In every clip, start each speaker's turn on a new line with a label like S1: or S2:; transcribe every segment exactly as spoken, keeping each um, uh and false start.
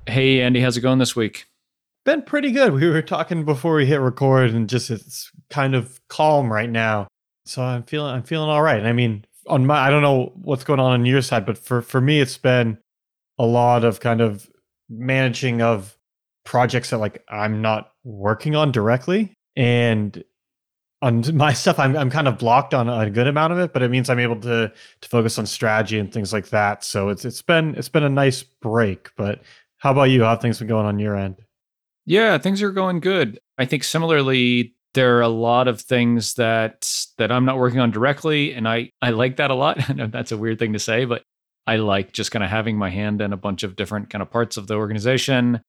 S1: Hey, Andy, how's it going this week?
S2: Been pretty good. We were talking before we hit record, and just it's kind of calm right now. So I'm feeling I'm feeling all right. I mean, on my I don't know what's going on on your side, but for for me, it's been a lot of kind of managing of projects that like I'm not working on directly, and on my stuff, I'm I'm kind of blocked on a good amount of it. But it means I'm able to to focus on strategy and things like that. So it's it's been it's been a nice break. But how about you? How have things been going on your end?
S1: Yeah, things are going good. I think similarly, there are a lot of things that that I'm not working on directly, and I I like that a lot. I know that's a weird thing to say, but I like just kind of having my hand in a bunch of different kind of parts of the organization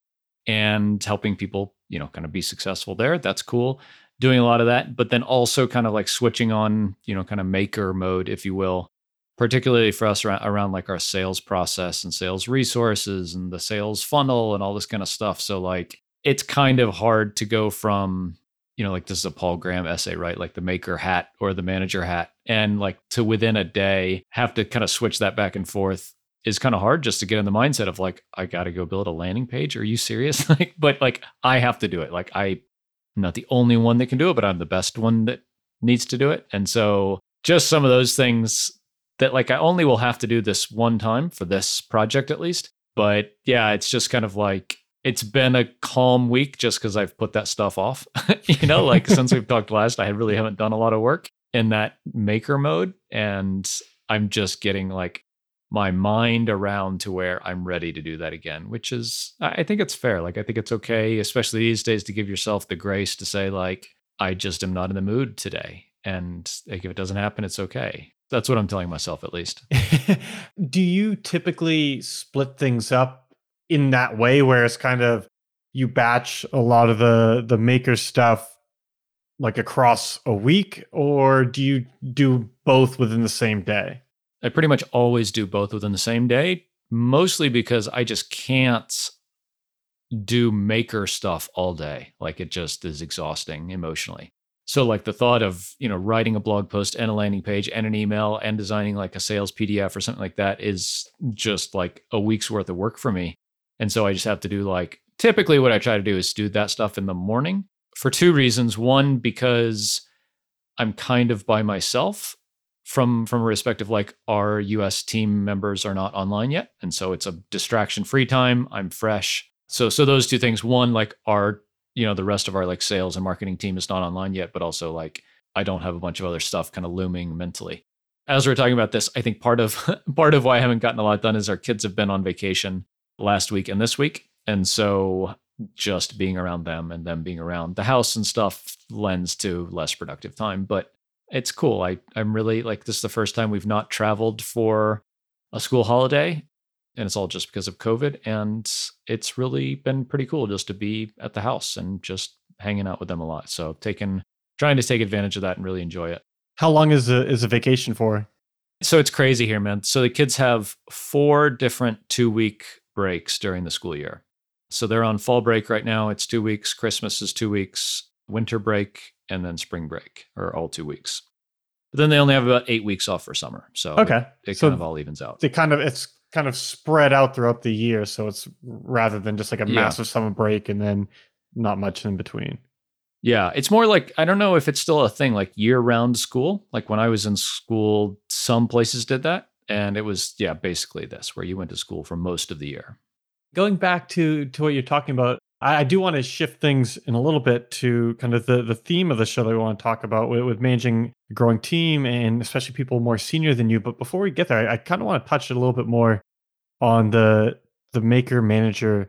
S1: and helping people, you know, kind of be successful there. That's cool. Doing a lot of that, but then also kind of like switching on, you know, kind of maker mode, if you will, particularly for us around, around like our sales process and sales resources and the sales funnel and all this kind of stuff. So like it's kind of hard to go from, you know, like this is a Paul Graham essay, right? Like the maker hat or the manager hat. And like to within a day have to kind of switch that back and forth is kind of hard just to get in the mindset of like, I got to go build a landing page. Are you serious? Like, but like I have to do it. Like I, I'm not the only one that can do it, but I'm the best one that needs to do it. And so just some of those things that like I only will have to do this one time for this project at least. But yeah, it's just kind of like, it's been a calm week just because I've put that stuff off. You know, like since we've talked last, I really haven't done a lot of work in that maker mode. And I'm just getting like my mind around to where I'm ready to do that again, which is, I think it's fair. Like, I think it's okay, especially these days, to give yourself the grace to say, like, I just am not in the mood today. And like, if it doesn't happen, it's okay. That's what I'm telling myself, at least.
S2: Do you typically split things up in that way where it's kind of you batch a lot of the the maker stuff like across a week, or do you do both within the same day?
S1: I pretty much always do both within the same day, mostly because I just can't do maker stuff all day. Like it just is exhausting emotionally. So like the thought of, you know, writing a blog post and a landing page and an email and designing like a sales P D F or something like that is just like a week's worth of work for me. And so I just have to do like, typically what I try to do is do that stuff in the morning for two reasons. One, because I'm kind of by myself from, from a respective, like our U S team members are not online yet. And so it's a distraction free time. I'm fresh. So, so those two things, one, like our, you know, the rest of our like sales and marketing team is not online yet, but also like I don't have a bunch of other stuff kind of looming mentally. As we're talking about this, I think part of part of why I haven't gotten a lot done is our kids have been on vacation last week and this week. And so just being around them and them being around the house and stuff lends to less productive time. But it's cool. I, I'm really like, this is the first time we've not traveled for a school holiday. And it's all just because of COVID. And it's really been pretty cool just to be at the house and just hanging out with them a lot. So taking, trying to take advantage of that and really enjoy it.
S2: How long is a is a vacation for?
S1: So it's crazy here, man. So the kids have four different two week breaks during the school year. So they're on fall break right now. It's two weeks. Christmas is two weeks. Winter break and then spring break are all two weeks. But then they only have about eight weeks off for summer. So
S2: Okay.
S1: it, it
S2: So
S1: kind of all evens out.
S2: They kind of it's kind of spread out throughout the year, so it's rather than just like a
S1: Yeah.
S2: massive summer break and then not much in between.
S1: Yeah, it's more like, I don't know if it's still a thing, like year-round school. Like when I was in school, some places did that. And it was, yeah, basically this, where you went to school for most of the year.
S2: Going back to to what you're talking about, I, I do want to shift things in a little bit to kind of the, the theme of the show that we want to talk about with, with managing a growing team and especially people more senior than you. But before we get there, I, I kind of want to touch a little bit more on the the maker manager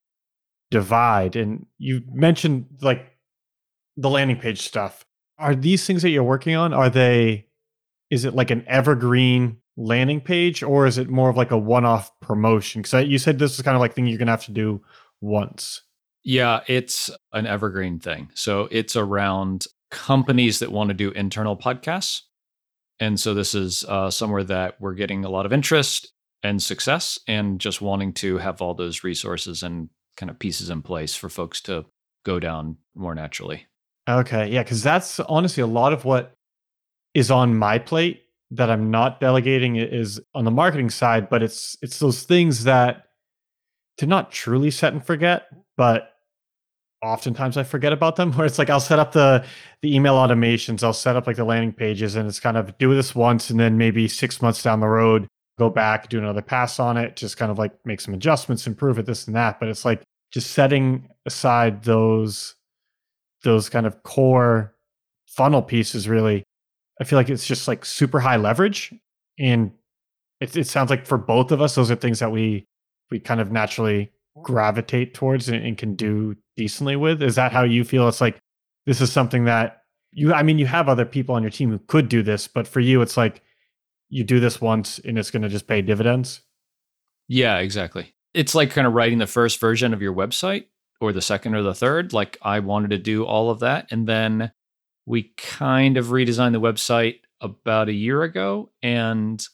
S2: divide. And you mentioned like the landing page stuff. Are these things that you're working on, are they, is it like an evergreen landing page, or is it more of like a one-off promotion? Because you said this is kind of like thing you're gonna have to do once.
S1: Yeah, it's an evergreen thing. So it's around companies that want to do internal podcasts. And so this is uh, somewhere that we're getting a lot of interest and success and just wanting to have all those resources and kind of pieces in place for folks to go down more naturally.
S2: Okay, yeah, because that's honestly a lot of what is on my plate that I'm not delegating is on the marketing side, but it's it's those things that to not truly set and forget, but oftentimes I forget about them where it's like I'll set up the the email automations, I'll set up like the landing pages and it's kind of do this once and then maybe six months down the road, go back, do another pass on it, just kind of like make some adjustments, improve it, this and that. But it's like just setting aside those those kind of core funnel pieces really, I feel like it's just like super high leverage. And it, it sounds like for both of us, those are things that we we kind of naturally gravitate towards and, and can do decently with. Is that how you feel? It's like this is something that you, I mean, you have other people on your team who could do this, but for you, it's like you do this once and it's going to just pay dividends.
S1: Yeah, exactly. It's like kind of writing the first version of your website or the second or the third. Like I wanted to do all of that. And then we kind of redesigned the website about a year ago, and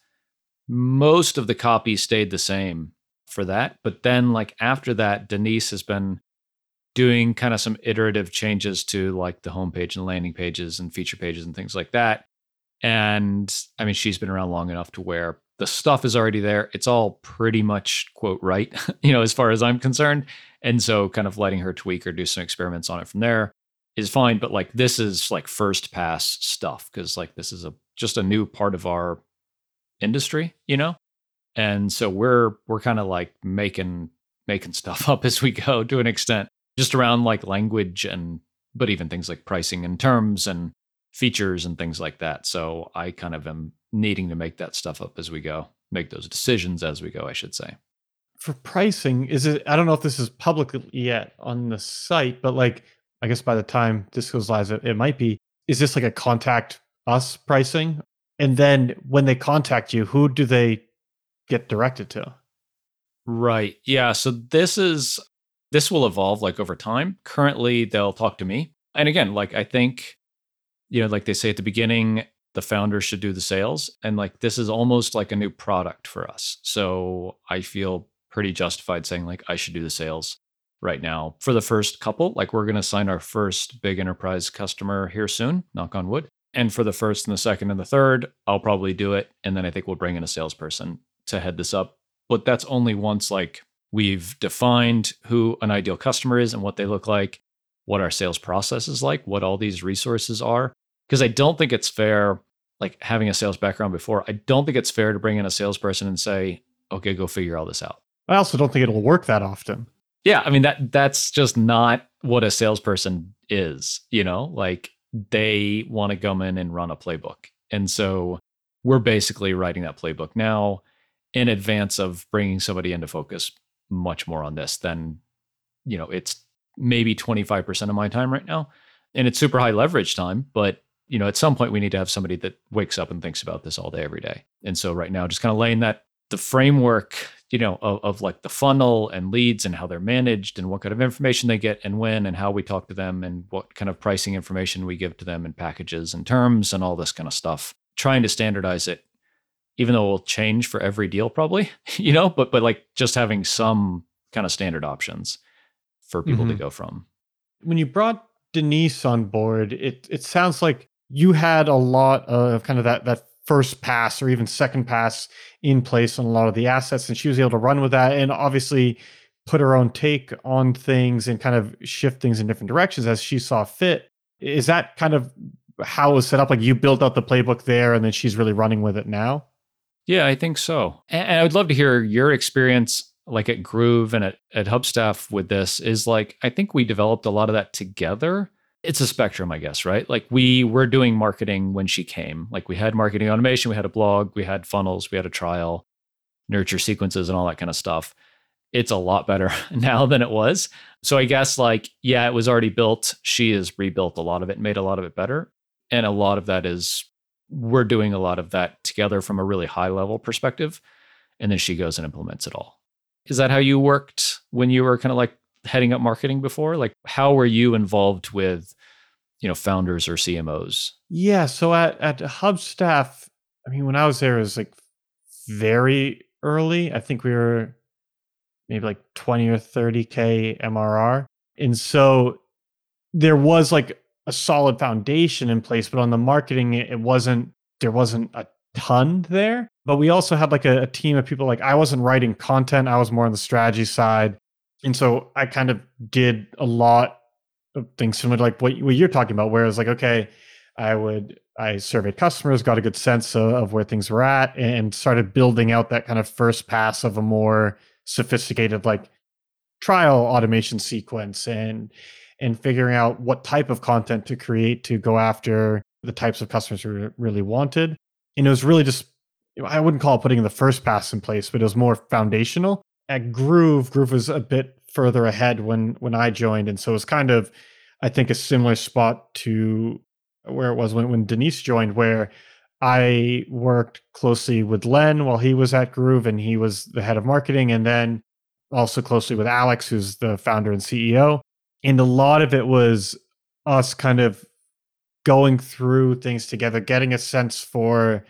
S1: most of the copy stayed the same for that. But then like after that, Denise has been doing kind of some iterative changes to like the homepage and landing pages and feature pages and things like that. And I mean, she's been around long enough to where the stuff is already there. It's all pretty much quote right, you know, as far as I'm concerned. And so kind of letting her tweak or do some experiments on it from there is fine. But like this is like first pass stuff because like this is a just a new part of our industry, you know? And so we're we're kind of like making making stuff up as we go to an extent, just around like language and but even things like pricing and terms and features and things like that. So I kind of am needing to make that stuff up as we go, make those decisions as we go, I should say.
S2: For pricing, is it, I don't know if this is public yet on the site, but like, I guess by the time this goes live, it, it might be, is this like a contact us pricing? And then when they contact you, who do they get directed to?
S1: Right. Yeah. So this is, this will evolve like over time. Currently, they'll talk to me. And again, like I think, you know, like they say at the beginning, the founder should do the sales. And like this is almost like a new product for us. So I feel pretty justified saying like I should do the sales right now for the first couple. Like we're going to sign our first big enterprise customer here soon, knock on wood. And for the first and the second and the third, I'll probably do it. And then I think we'll bring in a salesperson to head this up. But that's only once like we've defined who an ideal customer is and what they look like, what our sales process is like, what all these resources are. Because I don't think it's fair, like having a sales background before, I don't think it's fair to bring in a salesperson and say, okay, go figure all this out.
S2: I also don't think it'll work that often.
S1: Yeah, I mean, that that's just not what a salesperson is, you know, like they want to come in and run a playbook. And so we're basically writing that playbook now in advance of bringing somebody into focus much more on this than, you know, it's maybe twenty-five percent of my time right now. And it's super high leverage time, but you know, at some point we need to have somebody that wakes up and thinks about this all day, every day. And so right now, just kind of laying that, the framework, you know, of, of like the funnel and leads and how they're managed and what kind of information they get and when and how we talk to them and what kind of pricing information we give to them and packages and terms and all this kind of stuff. Trying to standardize it, even though it will change for every deal probably, you know, but but like just having some kind of standard options for people mm-hmm. to go from.
S2: When you brought Denise on board, it it sounds like you had a lot of kind of that that first pass or even second pass in place on a lot of the assets, and she was able to run with that and obviously put her own take on things and kind of shift things in different directions as she saw fit. Is that kind of how it was set up? Like you built out the playbook there and then she's really running with it now?
S1: Yeah, I think so. And I would love to hear your experience like at Groove and at, at Hubstaff with this. Is like, I think we developed a lot of that together. It's a spectrum, I guess, right? Like we were doing marketing when she came. Like we had marketing automation, we had a blog, we had funnels, we had a trial, nurture sequences and all that kind of stuff. It's a lot better now than it was. So I guess like, yeah, it was already built. She has rebuilt a lot of it and made a lot of it better. And a lot of that is, we're doing a lot of that together from a really high level perspective. And then she goes and implements it all. Is that how you worked when you were kind of like heading up marketing before? Like how were you involved with, you know, founders or C M Os?
S2: Yeah. So at, at Hubstaff, I mean, when I was there, it was like very early. I think we were maybe like twenty or thirty K M R R. And so there was like a solid foundation in place, but on the marketing, it, it wasn't, there wasn't a ton there. But we also had like a, a team of people. Like I wasn't writing content, I was more on the strategy side. And so I kind of did a lot of things similar to like what, what you're talking about, where it's like, okay, I would, I surveyed customers, got a good sense of, of where things were at, and started building out that kind of first pass of a more sophisticated like trial automation sequence and and figuring out what type of content to create to go after the types of customers we really wanted. And it was really just, I wouldn't call it putting the first pass in place, but it was more foundational. At Groove, Groove was a bit further ahead when when I joined. And so it was kind of, I think, a similar spot to where it was when, when Denise joined, where I worked closely with Len while he was at Groove and he was the head of marketing, and then also closely with Alex, who's the founder and C E O. And a lot of it was us kind of going through things together, getting a sense for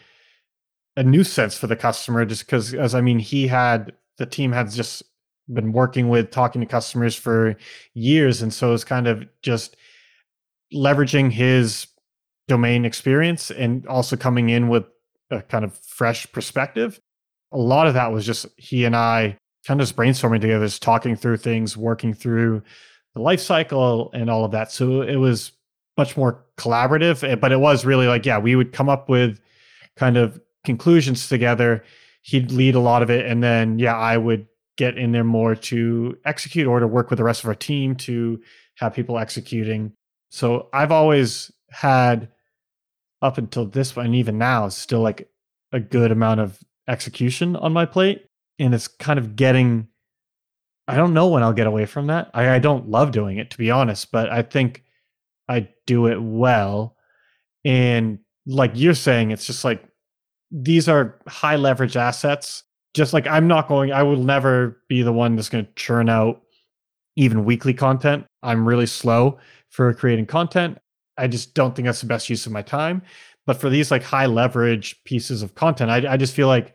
S2: a new sense for the customer, just because, as I mean, he had, the team had just been working with, talking to customers for years. And so it's kind of just leveraging his domain experience and also coming in with a kind of fresh perspective. A lot of that was just he and I kind of just brainstorming together, just talking through things, working through the life cycle and all of that. So it was much more collaborative, but it was really like, yeah, we would come up with kind of conclusions together. He'd lead a lot of it. And then, yeah, I would get in there more to execute or to work with the rest of our team to have people executing. So I've always had, up until this point, and even now, still like a good amount of execution on my plate. And it's kind of getting, I don't know when I'll get away from that. I, I don't love doing it, to be honest, but I think I do it well. And like you're saying, it's just like, these are high leverage assets. Just like I'm not going, I will never be the one that's going to churn out even weekly content. I'm really slow for creating content. I just don't think that's the best use of my time. But for these like high leverage pieces of content, I, I just feel like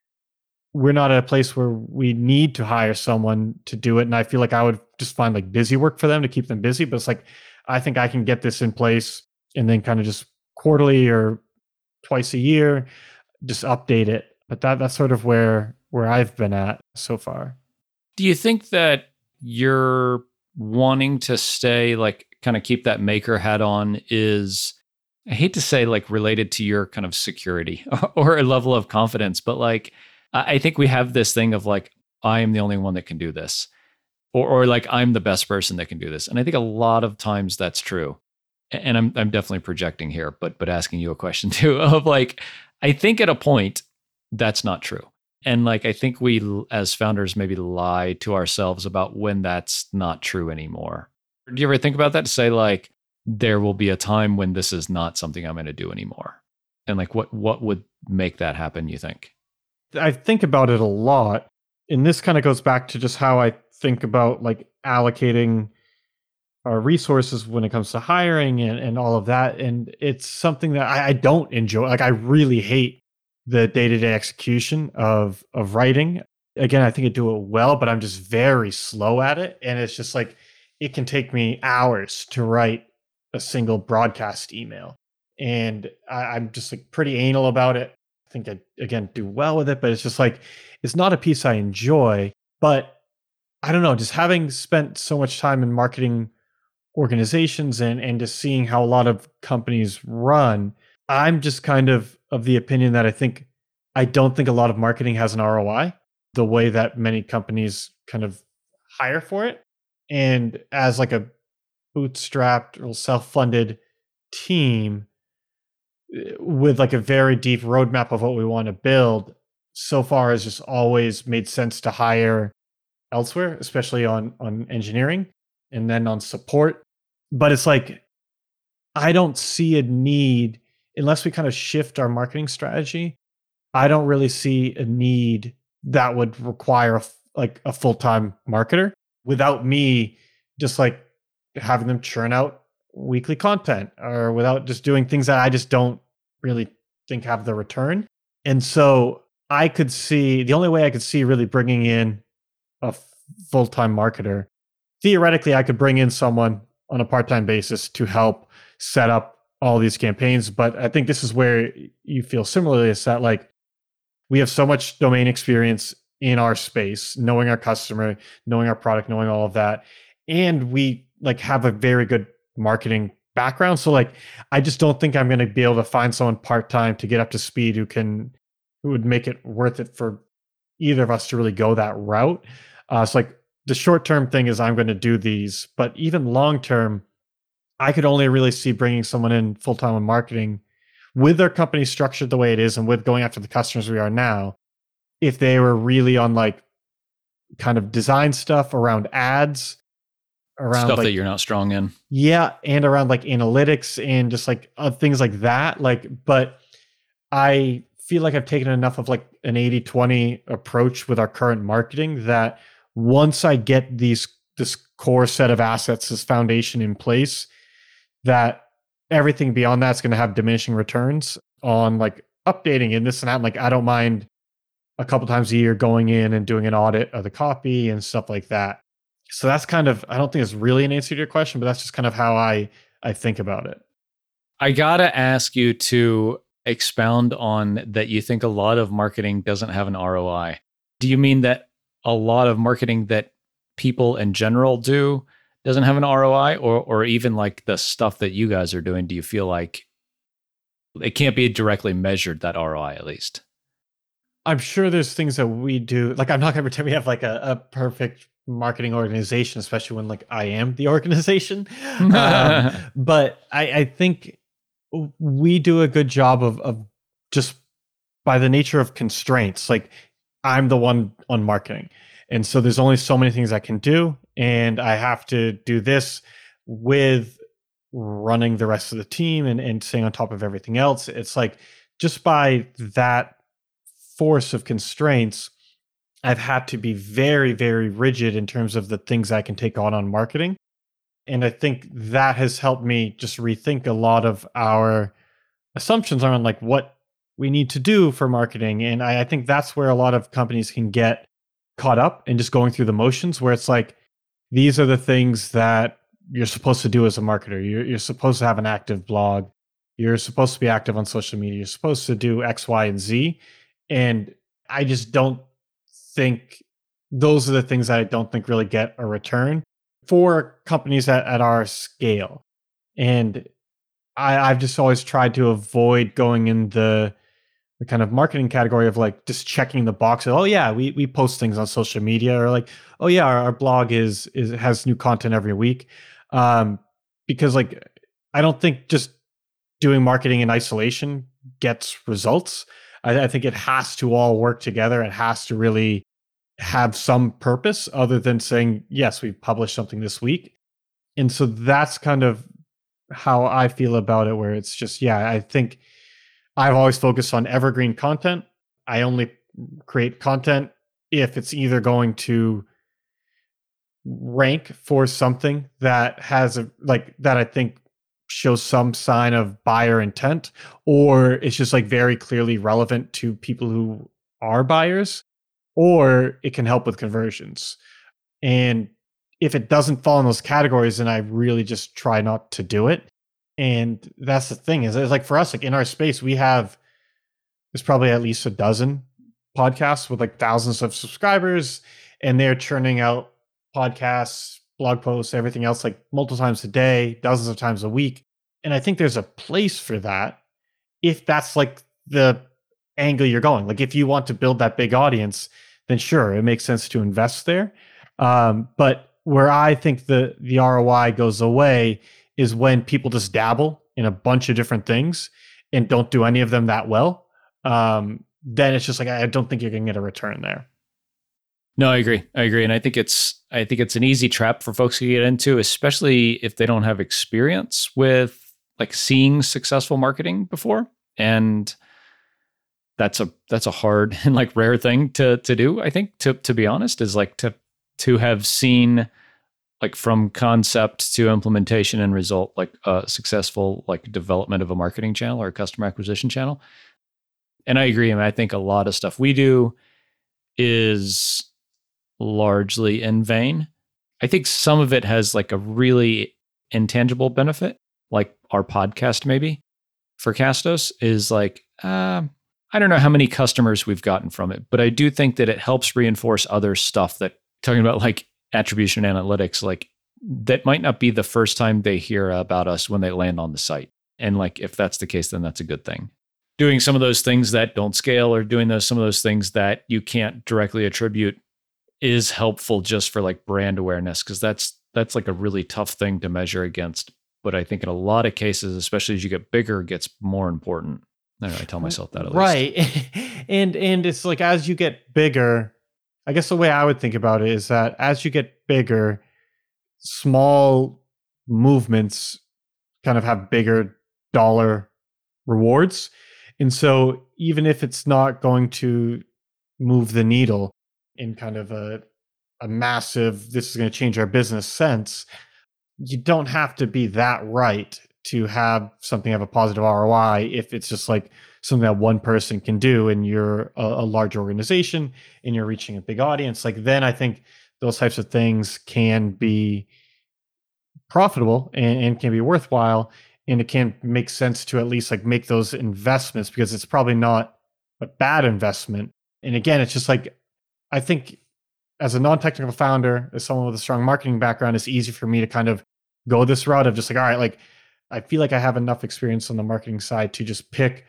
S2: we're not at a place where we need to hire someone to do it. And I feel like I would just find like busy work for them to keep them busy. But it's like, I think I can get this in place and then kind of just quarterly or twice a year, just update it. But that that's sort of where where I've been at so far.
S1: Do you think that you're wanting to stay, like kind of keep that maker hat on, is, I hate to say like related to your kind of security or a level of confidence, but like, I think we have this thing of like, I am the only one that can do this, or or like I'm the best person that can do this. And I think a lot of times that's true. And I'm I'm definitely projecting here, but but asking you a question too of like, I think at a point that's not true. And like, I think we as founders maybe lie to ourselves about when that's not true anymore. Do you ever think about that, to say like, there will be a time when this is not something I'm going to do anymore? And like, what what would make that happen, you think?
S2: I think about it a lot. And this kind of goes back to just how I think about like allocating our resources when it comes to hiring and, and all of that. And it's something that I, I don't enjoy. Like I really hate the day-to-day execution of of writing. Again, I think I do it well, but I'm just very slow at it. And it's just like, it can take me hours to write a single broadcast email. And I, I'm just like pretty anal about it. I think I, again, do well with it, but it's just like, it's not a piece I enjoy. But I don't know, just having spent so much time in marketing organizations and, and just seeing how a lot of companies run, I'm just kind of of the opinion that I think, I don't think a lot of marketing has an R O I the way that many companies kind of hire for it. And as like a bootstrapped or self-funded team with like a very deep roadmap of what we want to build, so far has just always made sense to hire elsewhere, especially on on engineering and then on support. But it's like, I don't see a need, unless we kind of shift our marketing strategy. I don't really see a need that would require a, like a full-time marketer without me just like having them churn out weekly content, or without just doing things that I just don't really think have the return. And so I could see, the only way I could see really bringing in a full-time marketer, theoretically, I could bring in someone on a part-time basis to help set up all these campaigns. But I think this is where you feel similarly, is that like we have so much domain experience in our space, knowing our customer, knowing our product, knowing all of that. And we like have a very good marketing background. So like, I just don't think I'm going to be able to find someone part-time to get up to speed who can, who would make it worth it for either of us to really go that route. Uh, so like the short-term thing is I'm going to do these, but even long-term, I could only really see bringing someone in full-time in marketing with their company structured the way it is and with going after the customers we are now, if they were really on like kind of design stuff around ads, around
S1: stuff
S2: like,
S1: that you're not strong in.
S2: Yeah, and around like analytics and just like uh, things like that. Like, but I feel like I've taken enough of like an eighty twenty approach with our current marketing that once I get these this core set of assets, this foundation in place, that everything beyond that's going to have diminishing returns on like updating and this and that. Like, I don't mind a couple times a year going in and doing an audit of the copy and stuff like that. So that's kind of, I don't think it's really an answer to your question, but that's just kind of how I I think about it.
S1: I gotta ask you to expound on that. You think a lot of marketing doesn't have an R O I. Do you mean that a lot of marketing that people in general do doesn't have an R O I, or or even like the stuff that you guys are doing? Do you feel like it can't be directly measured, that R O I at least?
S2: I'm sure there's things that we do. Like, I'm not going to pretend we have like a, a perfect marketing organization, especially when like I am the organization. um, but I, I think we do a good job of, of just by the nature of constraints. Like, I'm the one on marketing. And so there's only so many things I can do. And I have to do this with running the rest of the team and, and staying on top of everything else. It's like, just by that force of constraints, I've had to be very, very rigid in terms of the things I can take on on marketing. And I think that has helped me just rethink a lot of our assumptions around like what we need to do for marketing. And I, I think that's where a lot of companies can get caught up in just going through the motions, where it's like, these are the things that you're supposed to do as a marketer. You're, you're supposed to have an active blog. You're supposed to be active on social media. You're supposed to do X, Y, and Z. And I just don't think those are the things that I don't think really get a return for companies at, at our scale. And I, I've just always tried to avoid going in the, the kind of marketing category of like just checking the box of, oh yeah, we we post things on social media, or like, oh yeah, our, our blog is is has new content every week. Um, because like, I don't think just doing marketing in isolation gets results. I, I think it has to all work together. It has to really have some purpose other than saying, yes, we've published something this week. And so that's kind of how I feel about it, where it's just, yeah, I think I've always focused on evergreen content. I only create content if it's either going to rank for something that has a, like that I think shows some sign of buyer intent, or it's just like very clearly relevant to people who are buyers, or it can help with conversions. And if it doesn't fall in those categories, then I really just try not to do it. And that's the thing, is it's like for us, like in our space, we have, there's probably at least a dozen podcasts with like thousands of subscribers, and they're churning out podcasts, blog posts, everything else like multiple times a day, dozens of times a week. And I think there's a place for that if that's like the angle you're going. Like if you want to build that big audience, then sure, it makes sense to invest there. Um, but where I think the the R O I goes away is when people just dabble in a bunch of different things and don't do any of them that well. Um, then it's just like, I don't think you're going to get a return there.
S1: No, I agree. I agree. And I think it's, I think it's an easy trap for folks to get into, especially if they don't have experience with like seeing successful marketing before. And that's a, that's a hard and like rare thing to, to do. I think to, to be honest, is like to, to have seen like from concept to implementation and result, like a successful like development of a marketing channel or a customer acquisition channel. And I agree. I mean, I think a lot of stuff we do is largely in vain. I think some of it has like a really intangible benefit, like our podcast maybe for Castos is like, uh, I don't know how many customers we've gotten from it, but I do think that it helps reinforce other stuff that talking about like attribution analytics, like that might not be the first time they hear about us when they land on the site. And like, if that's the case, then that's a good thing. Doing some of those things that don't scale or doing those, some of those things that you can't directly attribute is helpful just for like brand awareness. Cause that's, that's like a really tough thing to measure against. But I think in a lot of cases, especially as you get bigger, it gets more important. I don't know, I tell myself that at
S2: right.
S1: least.
S2: and, and it's like, as you get bigger, I guess the way I would think about it is that as you get bigger, small movements kind of have bigger dollar rewards. And so even if it's not going to move the needle in kind of a, a massive, this is going to change our business sense, you don't have to be that right to have something have a positive R O I if it's just like something that one person can do and you're a, a large organization and you're reaching a big audience. Like then I think those types of things can be profitable and, and can be worthwhile. And it can make sense to at least like make those investments because it's probably not a bad investment. And again, it's just like, I think as a non-technical founder, as someone with a strong marketing background, it's easy for me to kind of go this route of just like, all right, like I feel like I have enough experience on the marketing side to just pick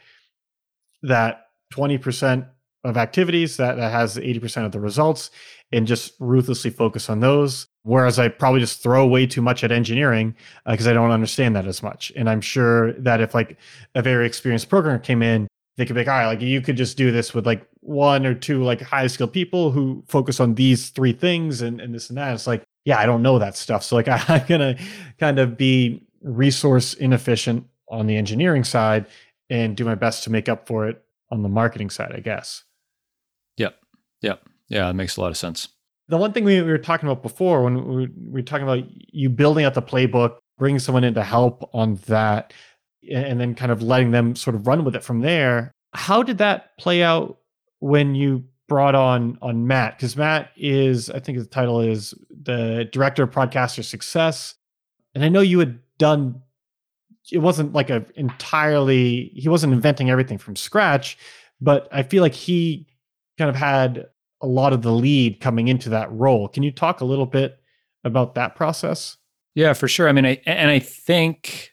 S2: that twenty percent of activities that, that has eighty percent of the results and just ruthlessly focus on those. Whereas I probably just throw way too much at engineering because uh, I don't understand that as much. And I'm sure that if like a very experienced programmer came in, they could be like, all right, like you could just do this with like one or two like high skilled people who focus on these three things and, and this and that. It's like, yeah, I don't know that stuff. So like I, I'm going to kind of be resource inefficient on the engineering side and do my best to make up for it on the marketing side, I guess.
S1: Yep. Yep. Yeah, it makes a lot of sense.
S2: The one thing we were talking about before when we were talking about you building out the playbook, bringing someone in to help on that, and then kind of letting them sort of run with it from there. How did that play out when you brought on on Matt? Because Matt is, I think the title is the Director of Podcaster Success. And I know you had done, it wasn't like a entirely, he wasn't inventing everything from scratch, but I feel like he kind of had a lot of the lead coming into that role. Can you talk a little bit about that process?
S1: Yeah, for sure. I mean, I, and I think,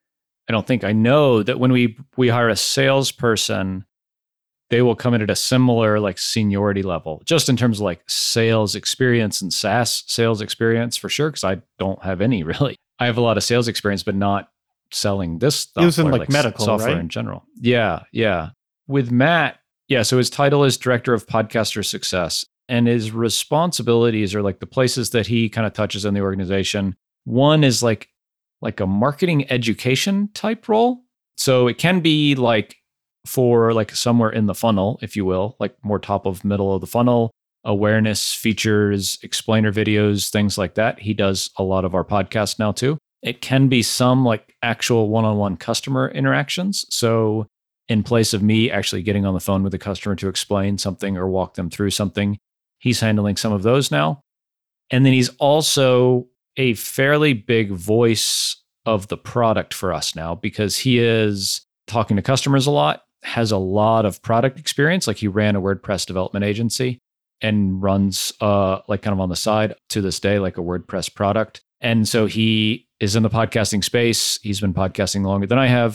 S1: I don't think I know that when we we hire a salesperson, they will come in at a similar like seniority level, just in terms of like sales experience and SaaS sales experience for sure. Because I don't have any really. I have a lot of sales experience, but not selling this stuff.
S2: It was in like, like medical,
S1: software
S2: right?
S1: in general. Yeah, yeah. With Matt, yeah. So his title is Director of Podcaster Success, and his responsibilities are like the places that he kind of touches in the organization. One is like like a marketing education type role. So it can be like for like somewhere in the funnel, if you will, like more top of middle of the funnel, awareness, features, explainer videos, things like that. He does a lot of our podcasts now too. It can be some like actual one-on-one customer interactions. So in place of me actually getting on the phone with the customer to explain something or walk them through something, he's handling some of those now. And then he's also a fairly big voice of the product for us now because he is talking to customers a lot, has a lot of product experience. Like he ran a WordPress development agency and runs uh like kind of on the side to this day, like a WordPress product. And so he is in the podcasting space. He's been podcasting longer than I have.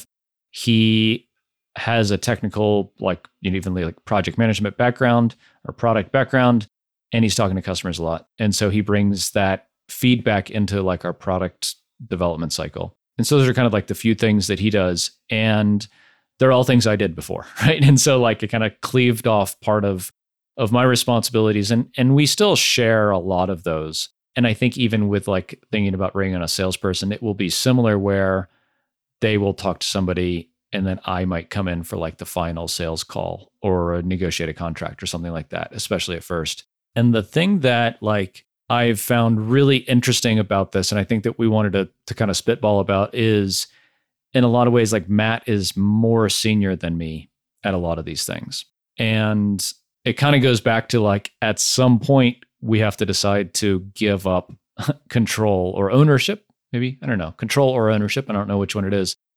S1: He has a technical, like, you know, even like project management background or product background, and he's talking to customers a lot. And so he brings that feedback into like our product development cycle. And so those are kind of like the few things that he does. And they're all things I did before, right? And so like it kind of cleaved off part of of my responsibilities. And and we still share a lot of those. And I think even with like thinking about bringing on a salesperson, it will be similar where they will talk to somebody and then I might come in for like the final sales call or a negotiated contract or something like that, especially at first. And the thing that like I've found really interesting about this, and I think that we wanted to to kind of spitball about, is in a lot of ways, like Matt is more senior than me at a lot of these things. And it kind of goes back to like, at some point, we have to decide to give up control or ownership, maybe, I don't know, control or ownership. I don't know which one it is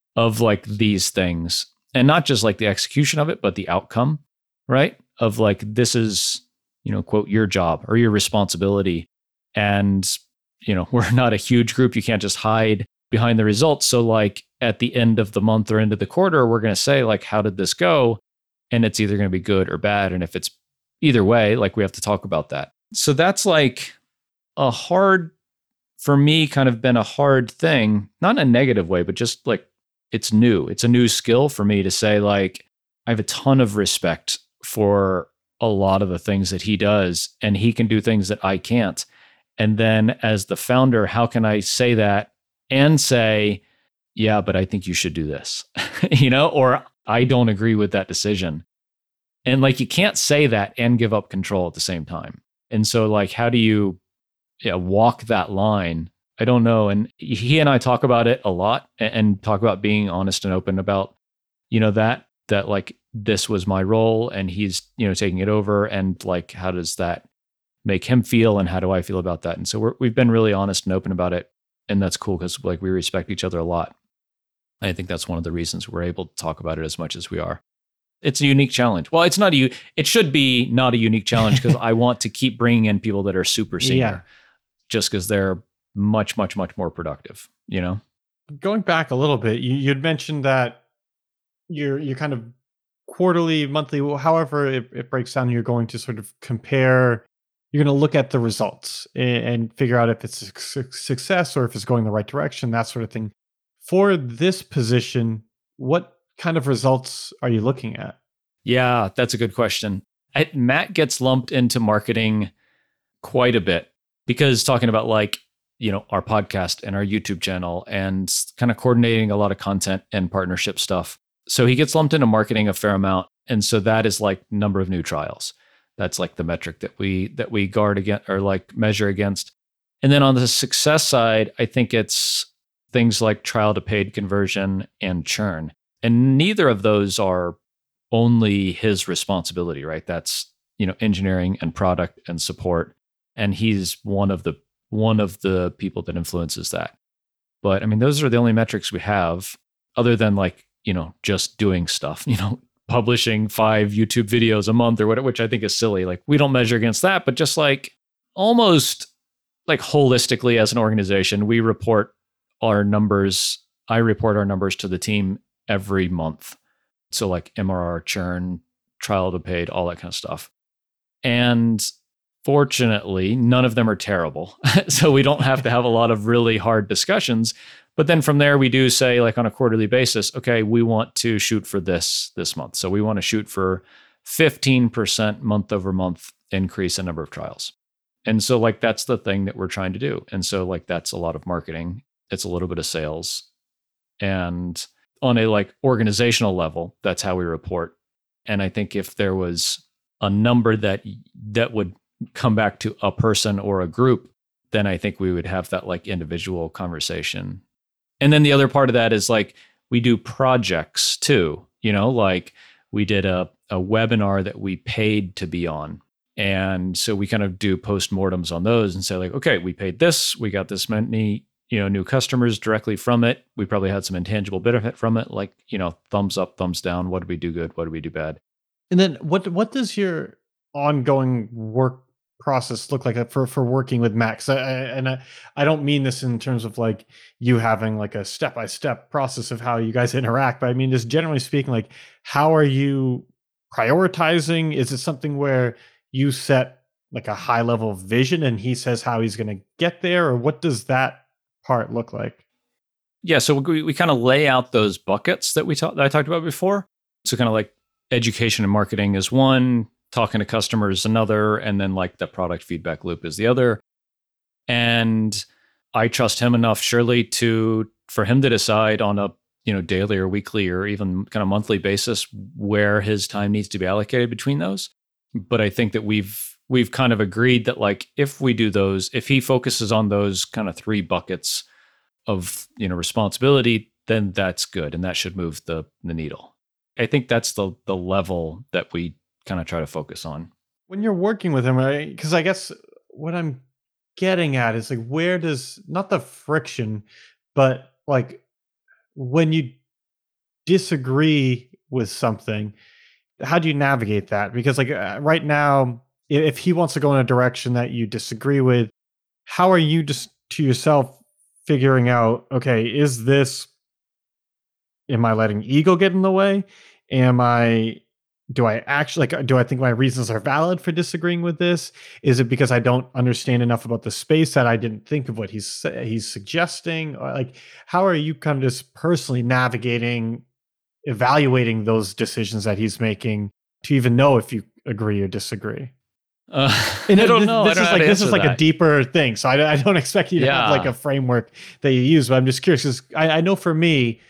S1: of like these things, and not just like the execution of it, but the outcome, right? Of like, this is, you know, quote, your job or your responsibility. And, you know, we're not a huge group. You can't just hide behind the results. So like at the end of the month or end of the quarter, we're going to say like, how did this go? And it's either going to be good or bad. And if it's either way, like we have to talk about that. So that's like a hard, for me, kind of been a hard thing, not in a negative way, but just like it's new. It's a new skill for me to say like, I have a ton of respect for a lot of the things that he does, and he can do things that I can't. And then as the founder, how can I say that and say, yeah, but I think you should do this, you know, or I don't agree with that decision. And like, you can't say that and give up control at the same time. And so like, how do you yeah, walk that line? I don't know. And he and I talk about it a lot, and talk about being honest and open about, you know, that, that like, this was my role and he's, you know, taking it over. And like, how does that make him feel? And how do I feel about that? And so we're, we've been really honest and open about it. And that's cool because like we respect each other a lot. I think that's one of the reasons we're able to talk about it as much as we are. It's a unique challenge. Well, it's not a, it should be not a unique challenge because I want to keep bringing in people that are super senior, yeah, just because they're much, much, much more productive, you know?
S2: Going back a little bit, you, you'd mentioned that you're, you're kind of quarterly, monthly, however it, it breaks down, you're going to sort of compare, you're going to look at the results and, and figure out if it's a su- success or if it's going the right direction, that sort of thing. For this position, what kind of results are you looking at?
S1: Yeah, that's a good question. I, Matt gets lumped into marketing quite a bit because talking about like, you know, our podcast and our YouTube channel and kind of coordinating a lot of content and partnership stuff. So he gets lumped into marketing a fair amount. And so that is like number of new trials. That's like the metric that we that we guard against or like measure against. And then on the success side, I think it's things like trial to paid conversion and churn. And neither of those are only his responsibility, right? That's, you know, engineering and product and support. And he's one of the one of the people that influences that. But I mean, those are the only metrics we have other than like, you know, just doing stuff, you know, publishing five YouTube videos a month or whatever, which I think is silly. Like we don't measure against that, but just like almost like holistically as an organization, we report our numbers. I report our numbers to the team every month. So like M R R, churn, trial to paid, all that kind of stuff. And fortunately, none of them are terrible. So we don't have to have a lot of really hard discussions. But then from there, we do say like on a quarterly basis, okay, we want to shoot for this this month. So we want to shoot for fifteen percent month over month increase in number of trials. And so like, that's the thing that we're trying to do. And so like, that's a lot of marketing. It's a little bit of sales. And on a like organizational level, that's how we report. And I think if there was a number that that would come back to a person or a group, then I think we would have that like individual conversation. And then the other part of that is like, we do projects too, you know, like we did a, a webinar that we paid to be on. And so we kind of do postmortems on those and say like, okay, we paid this, we got this many, you know, new customers directly from it. We probably had some intangible benefit from it, like, you know, thumbs up, thumbs down. What did we do good? What did we do bad?
S2: And then what what does your ongoing work process look like for for working with Matt? 'Cause I, I, and I, I don't mean this in terms of like you having like a step by step process of how you guys interact, but I mean just generally speaking, like how are you prioritizing? Is it something where you set like a high level vision and he says how he's going to get there, or what does that part look like?
S1: Yeah, so we, we kind of lay out those buckets that we talked that I talked about before. So kind of like education and marketing is one, talking to customers is another, and then like the product feedback loop is the other. And I trust him enough, surely, to for him to decide on a you know daily or weekly or even kind of monthly basis where his time needs to be allocated between those. But I think that we've we've kind of agreed that like if we do those, if he focuses on those kind of three buckets of you know responsibility, then that's good, and that should move the the needle. I think that's the the level that we kind of try to focus on.
S2: When you're working with him, right? Because I guess what I'm getting at is like where does not the friction, but like when you disagree with something, how do you navigate that? Because like uh, right now, i- if he wants to go in a direction that you disagree with, how are you just to yourself figuring out, okay, is this, am I letting ego get in the way? Am I, do I actually like, do I think my reasons are valid for disagreeing with this? Is it because I don't understand enough about the space that I didn't think of what he's sa- he's suggesting? Or like, how are you kind of just personally navigating, evaluating those decisions that he's making to even know if you agree or disagree?
S1: Uh,
S2: And
S1: I
S2: uh,
S1: don't
S2: this,
S1: know. I
S2: this
S1: don't
S2: is
S1: know how
S2: like
S1: to
S2: this is
S1: answer
S2: like a
S1: that.
S2: deeper thing, so I, I don't expect you to have like
S1: Yeah.
S2: a framework that you use. But I'm just curious because I, I know for me,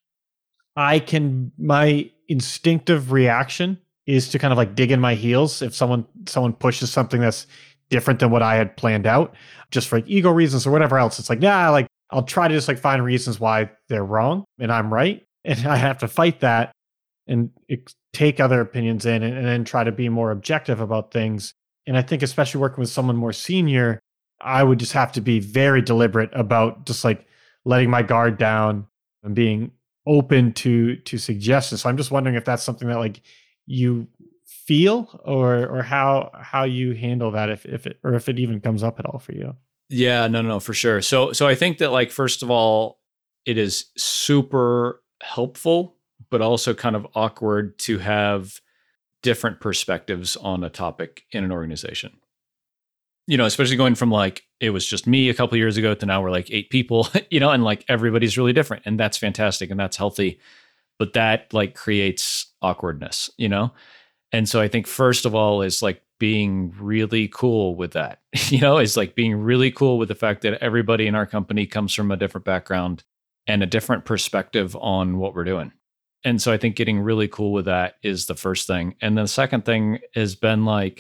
S2: I can, my instinctive reaction is to kind of like dig in my heels if someone someone pushes something that's different than what I had planned out, just for like ego reasons or whatever else. It's like, nah, like I'll try to just like find reasons why they're wrong and I'm right, and I have to fight that and ex- take other opinions in, and, and then try to be more objective about things. And I think especially working with someone more senior, I would just have to be very deliberate about just like letting my guard down and being open to to suggestions. So I'm just wondering if that's something that like you feel, or or how how you handle that, if if it, or if it even comes up at all for you.
S1: Yeah, no, no, for sure. So, so I think that like first of all, it is super helpful, but also kind of awkward to have different perspectives on a topic in an organization. You know, especially going from like it was just me a couple of years ago to now we're like eight people, you know, and like everybody's really different, and that's fantastic and that's healthy, but that like creates awkwardness, you know? And so I think first of all is like being really cool with that. You know, is like being really cool with the fact that everybody in our company comes from a different background and a different perspective on what we're doing. And so I think getting really cool with that is the first thing. And then the second thing has been like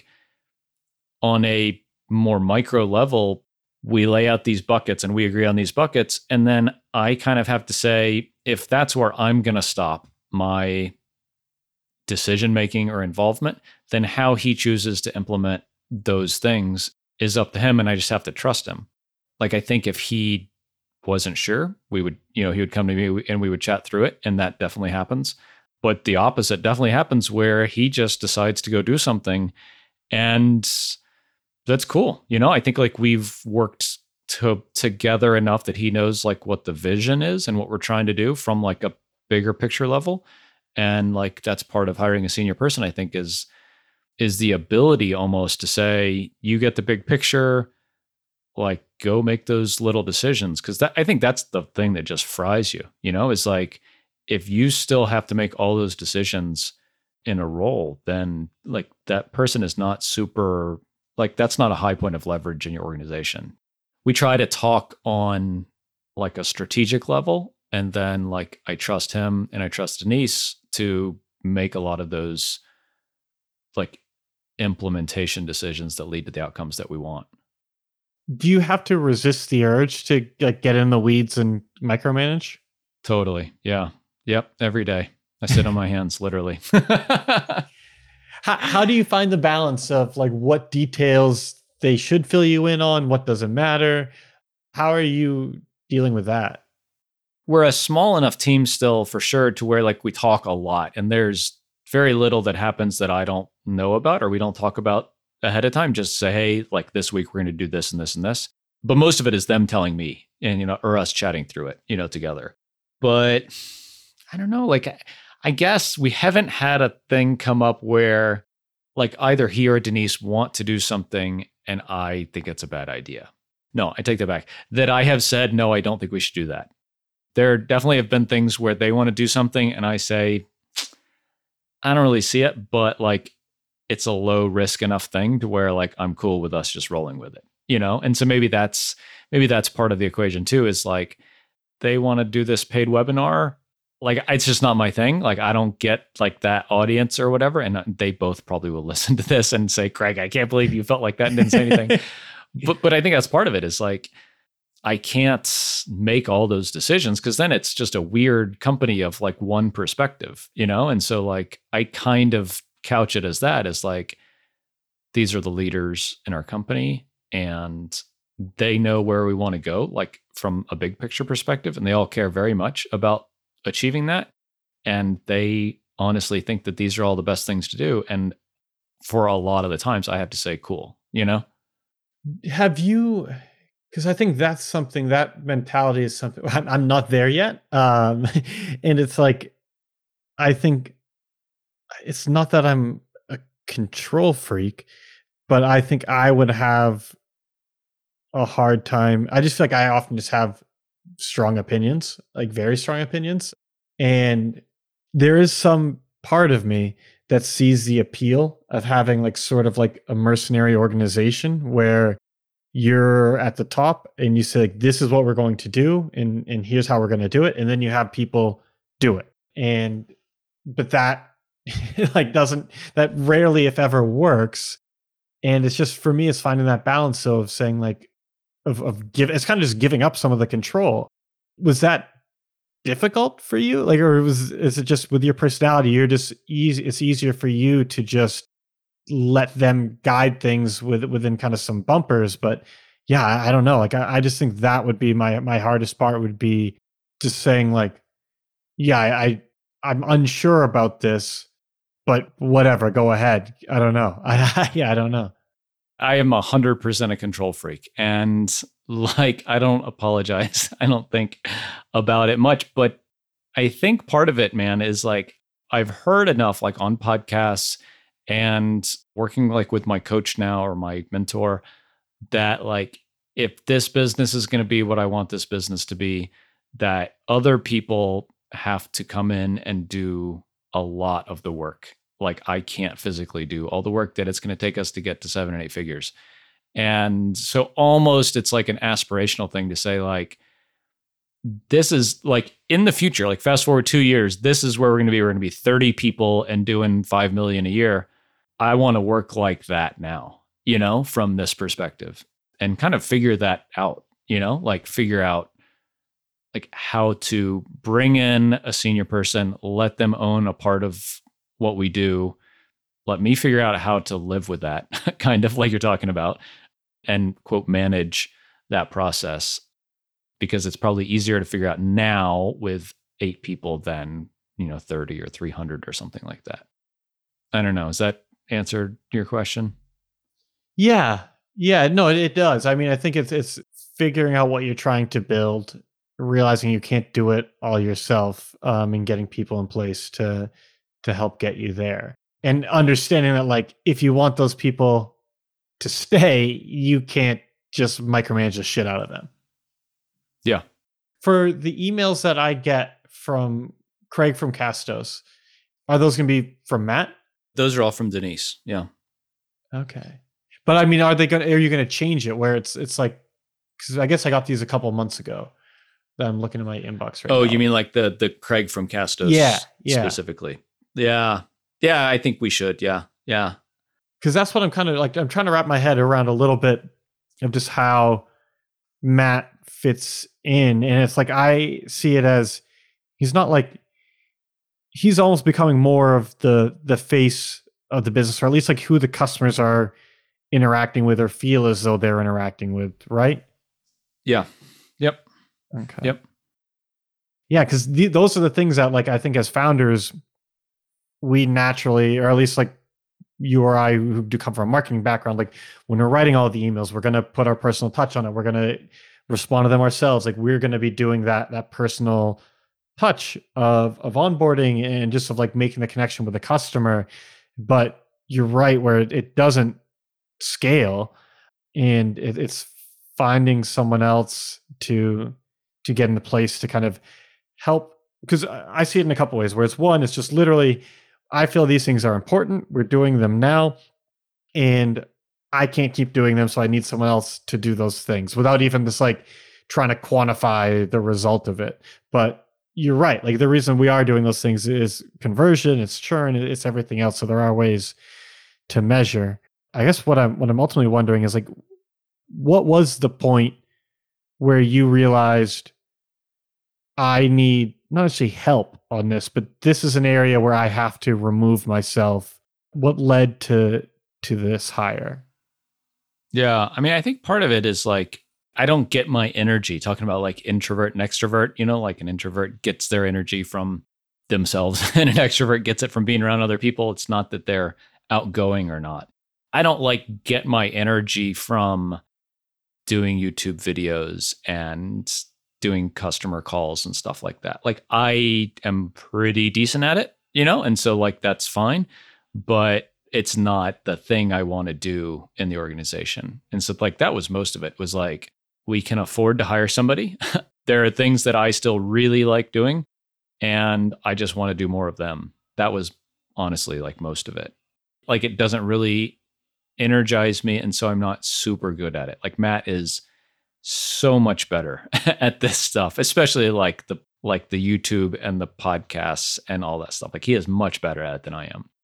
S1: on a more micro level, we lay out these buckets and we agree on these buckets. And then I kind of have to say, if that's where I'm going to stop my decision making or involvement, then how he chooses to implement those things is up to him. And I just have to trust him. Like, I think if he wasn't sure, we would, you know, he would come to me and we would chat through it. And that definitely happens. But the opposite definitely happens where he just decides to go do something. And that's cool. You know, I think like we've worked to, together enough that he knows like what the vision is and what we're trying to do from like a bigger picture level. And like that's part of hiring a senior person, I think, is is the ability almost to say, you get the big picture, like go make those little decisions. Cause that, I think that's the thing that just fries you, you know, is like if you still have to make all those decisions in a role, then like that person is not super, like that's not a high point of leverage in your organization. We try to talk on like a strategic level, and then like I trust him and I trust Denise to make a lot of those like implementation decisions that lead to the outcomes that we want.
S2: Do you have to resist the urge to like get in the weeds and micromanage?
S1: Totally. Yeah. Yep. Every day. I sit on my hands, literally.
S2: How, how do you find the balance of like what details they should fill you in on, what doesn't matter? How are you dealing with that?
S1: We're a small enough team still for sure to where like we talk a lot, and there's very little that happens that I don't know about or we don't talk about ahead of time. Just say, hey, like this week we're going to do this and this and this. But most of it is them telling me and, you know, or us chatting through it, you know, together. But I don't know, like, I guess we haven't had a thing come up where like either he or Denise want to do something and I think it's a bad idea. No, I take that back. That I have said, no, I don't think we should do that. There definitely have been things where they want to do something and I say, I don't really see it, but like it's a low risk enough thing to where like I'm cool with us just rolling with it, you know? And so maybe that's maybe that's part of the equation too, is like they want to do this paid webinar. Like it's just not my thing. Like I don't get like that audience or whatever. And they both probably will listen to this and say, Craig, I can't believe you felt like that and didn't say anything. but but I think that's part of it, is like I can't make all those decisions because then it's just a weird company of like one perspective, you know? And so like I kind of couch it as that, as like these are the leaders in our company and they know where we want to go, like from a big picture perspective, and they all care very much about achieving that. And they honestly think that these are all the best things to do. And for a lot of the times, I have to say, cool, you know?
S2: Have you, because I think that's something, that mentality is something, I'm, I'm not there yet. Um, and it's like, I think it's not that I'm a control freak, but I think I would have a hard time. I just feel like I often just have strong opinions, like very strong opinions. And there is some part of me that sees the appeal of having like sort of like a mercenary organization where you're at the top and you say like, this is what we're going to do, and and here's how we're going to do it, and then you have people do it. And but that like doesn't, that rarely if ever works. And it's just, for me, it's finding that balance of saying like, of of give, it's kind of just giving up some of the control. Was that difficult for you? Like, or was, is it just with your personality, you're just easy, it's easier for you to just let them guide things with within kind of some bumpers? But yeah, I, I don't know. Like, I, I just think that would be my my hardest part, would be just saying like, yeah, I, I I'm unsure about this, but whatever, go ahead. I don't know. I yeah, I don't know.
S1: I am a hundred percent a control freak, and like, I don't apologize. I don't think about it much, but I think part of it, man, is like, I've heard enough, like on podcasts and working like with my coach now, or my mentor, that like, if this business is going to be what I want this business to be, that other people have to come in and do a lot of the work. Like, I can't physically do all the work that it's going to take us to get to seven and eight figures. And so almost it's like an aspirational thing to say like, this is like in the future, like fast forward two years, this is where we're going to be. We're going to be thirty people and doing five million a year. I want to work like that now, you know, from this perspective, and kind of figure that out, you know, like figure out like how to bring in a senior person, let them own a part of what we do. Let me figure out how to live with that, kind of like you're talking about, and quote, manage that process, because it's probably easier to figure out now with eight people than, you know, thirty or three hundred or something like that. I don't know. Has that answered your question?
S2: Yeah. Yeah, no, it, it does. I mean, I think it's it's figuring out what you're trying to build, realizing you can't do it all yourself, um, and getting people in place to to help get you there. And understanding that like, if you want those people to stay, you can't just micromanage the shit out of them.
S1: Yeah.
S2: For the emails that I get from Craig from Castos, are those going to be from Matt?
S1: Those are all from Denise. Yeah.
S2: Okay. But I mean, are they going to, are you going to change it where it's, it's like, because I guess I got these a couple months ago that I'm looking at my inbox right
S1: oh,
S2: now.
S1: you mean like the, the Craig from Castos
S2: yeah, yeah.
S1: specifically? Yeah. Yeah. I think we should. Yeah. Yeah.
S2: Because that's what I'm kind of like, I'm trying to wrap my head around a little bit of just how Matt fits in. And it's like, I see it as, he's not like, he's almost becoming more of the the face of the business, or at least like who the customers are interacting with or feel as though they're interacting with, right?
S1: Yeah. Yep.
S2: Okay.
S1: Yep.
S2: Yeah, because those are the things that, like, I think as founders, we naturally, or at least like you or I who do come from a marketing background, like when we're writing all the emails, we're going to put our personal touch on it. We're going to respond to them ourselves. Like, we're going to be doing that that personal touch of of onboarding and just of like making the connection with the customer. But you're right, where it, it doesn't scale, and it, it's finding someone else to to get into place to kind of help. Because I see it in a couple ways, where it's one, it's just literally, I feel these things are important. We're doing them now, and I can't keep doing them, so I need someone else to do those things without even just like trying to quantify the result of it. But you're right. Like, the reason we are doing those things is conversion, it's churn, it's everything else. So there are ways to measure. I guess what I'm what I'm ultimately wondering is like, what was the point where you realized I need not necessarily help on this, but this is an area where I have to remove myself? What led to to this hire?
S1: Yeah. I mean, I think part of it is like, I don't get my energy, talking about like introvert and extrovert, you know, like an introvert gets their energy from themselves and an extrovert gets it from being around other people. It's not that they're outgoing or not. I don't like get my energy from doing YouTube videos and doing customer calls and stuff like that. Like I am pretty decent at it, you know? And so like, that's fine, but it's not the thing I want to do in the organization. And so like, that was most of it was like, we can afford to hire somebody. There are things that I still really like doing and I just want to do more of them. That was honestly like most of it. Like it doesn't really energize me. And so I'm not super good at it. Like Matt is so much better at this stuff, especially like the like the YouTube and the podcasts and all that stuff. Like he is much better at it than I am.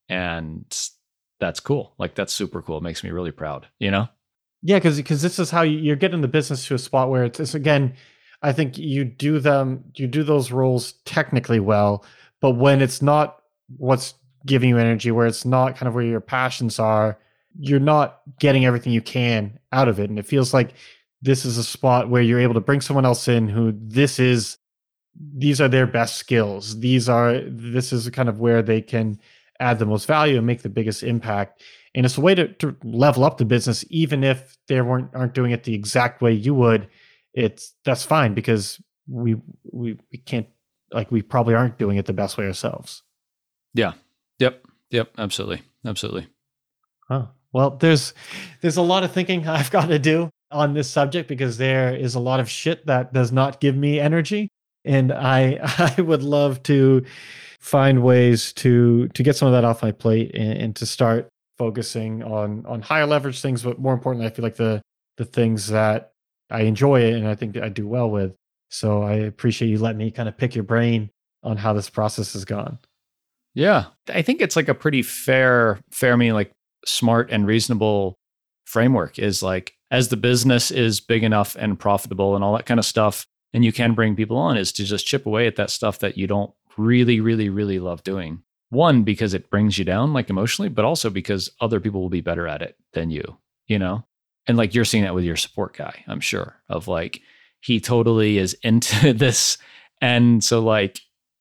S1: And that's cool. Like that's super cool. It makes me really proud, you know?
S2: Yeah, because because this is how you- you're getting the business to a spot where it's, it's again, I think you do them, you do those roles technically well, but when it's not what's giving you energy, where it's not kind of where your passions are, you're not getting everything you can out of it. And it feels like this is a spot where you're able to bring someone else in who this is, these are their best skills. These are, this is kind of where they can add the most value and make the biggest impact. And it's a way to, to level up the business, even if they weren't aren't doing it the exact way you would. It's that's fine because we we we can't like we probably aren't doing it the best way ourselves.
S1: Yeah. Yep. Yep. Absolutely. Absolutely.
S2: Oh, well, there's there's a lot of thinking I've got to do on this subject because there is a lot of shit that does not give me energy, and I I would love to find ways to to get some of that off my plate and, and to start focusing on on higher leverage things, but more importantly, I feel like the the things that I enjoy and I think that I do well with. So I appreciate you letting me kind of pick your brain on how this process has gone.
S1: Yeah. I think it's like a pretty fair, fair, I mean, like smart and reasonable framework is like, as the business is big enough and profitable and all that kind of stuff, and you can bring people on, is to just chip away at that stuff that you don't really, really, really love doing. One, because it brings you down like emotionally, but also because other people will be better at it than you, you know? And like you're seeing that with your support guy, I'm sure, of like, he totally is into this. And so like,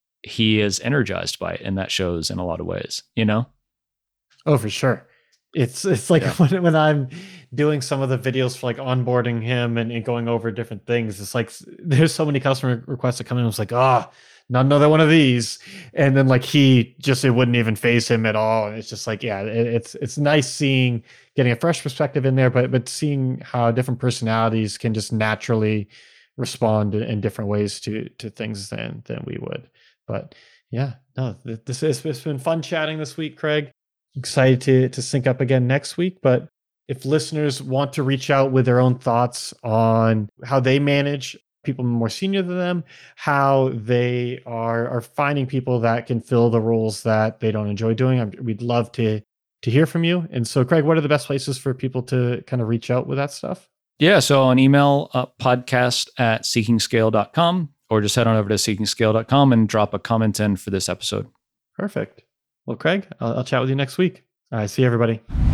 S1: he is energized by it, and that shows in a lot of ways, you know?
S2: Oh, for sure. It's it's like
S1: Yeah.
S2: when, when I'm doing some of the videos for like onboarding him and, and going over different things, it's like there's so many customer requests that come in. I was like, ah, oh, not another one of these. And then like he just, it wouldn't even phase him at all. And it's just like, yeah, it, it's it's nice seeing, getting a fresh perspective in there, but but seeing how different personalities can just naturally respond in different ways to to things than than we would. But yeah, no, this is, it's been fun chatting this week, Craig. Excited to to sync up again next week. But if listeners want to reach out with their own thoughts on how they manage people more senior than them, how they are are finding people that can fill the roles that they don't enjoy doing, I'm, we'd love to to hear from you. And so, Craig, what are the best places for people to kind of reach out with that stuff?
S1: Yeah. So on email, uh, podcast at seeking scale dot com, or just head on over to seeking scale dot com and drop a comment in for this episode.
S2: Perfect. Well, Craig, I'll, I'll chat with you next week. All right. See you, everybody.